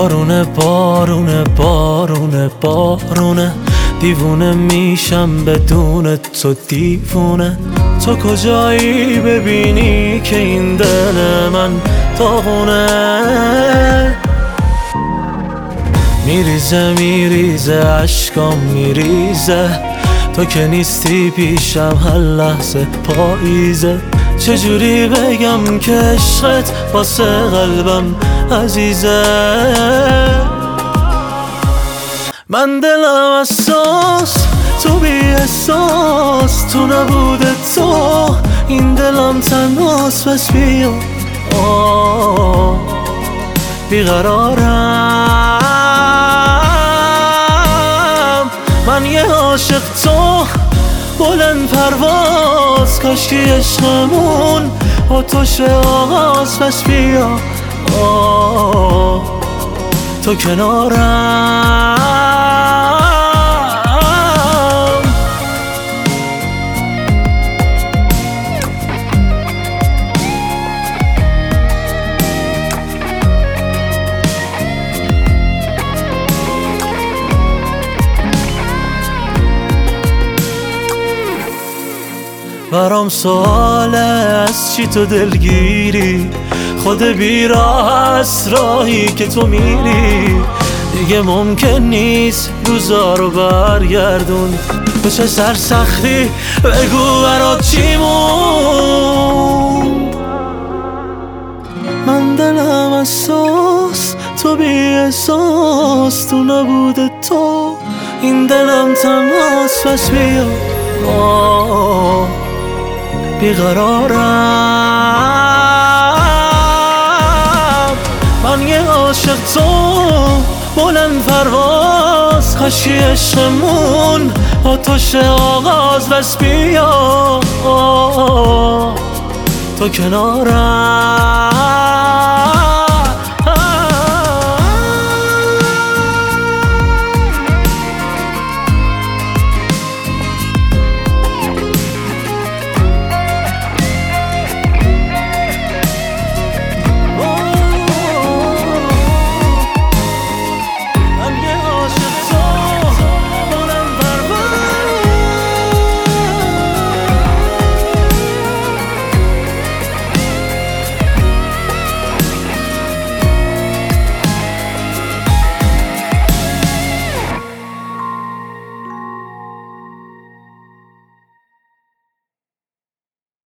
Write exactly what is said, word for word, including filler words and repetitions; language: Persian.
بارونه بارونه بارونه بارونه دیوونه میشم بدون تو دیوونه. تو کجایی ببینی که این دل من داغونه؟ میریزه میریزه عشقام میریزه، تو که نیستی پیشم هر لحظه پاییزه. چجوری بگم که عشقت واسه قلبم عزیزه؟ من دلم اساس تو بی احساس، تو نبوده تو این دلم تنهاست. پس بیا بیقرارم، من یه عاشق تو بلند پرواز. کاشکی عشقمون با تو شه آغاز. پس بیا تو کنارم. برام سواله از چی تو دلگیری؟ خود بیراه است راهی که تو میری. دیگه ممکن نیست روزا رو برگردون. تو چه سرسختی بگو برات چی مون؟ من دلم اساس تو بی احساس، تو نبوده تو این دلم تنهاست. پس بیا بیقرارم، من یه عاشق تو بلند پرواز. کاشکی عشقمون با تو شه آغاز. بس بیا تو کنارم.